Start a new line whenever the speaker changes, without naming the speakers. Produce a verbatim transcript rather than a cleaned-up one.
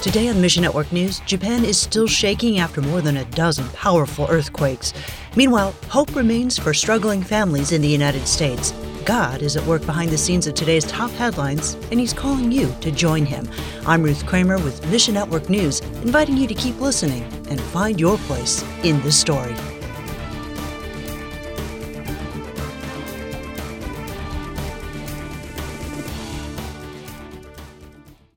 Today on Mission Network News, Japan is still shaking after more than a dozen powerful earthquakes. Meanwhile, hope remains for struggling families in the United States. God is at work behind the scenes of today's top headlines, and He's calling you to join Him. I'm Ruth Kramer with Mission Network News, inviting you to keep listening and find your place in the story.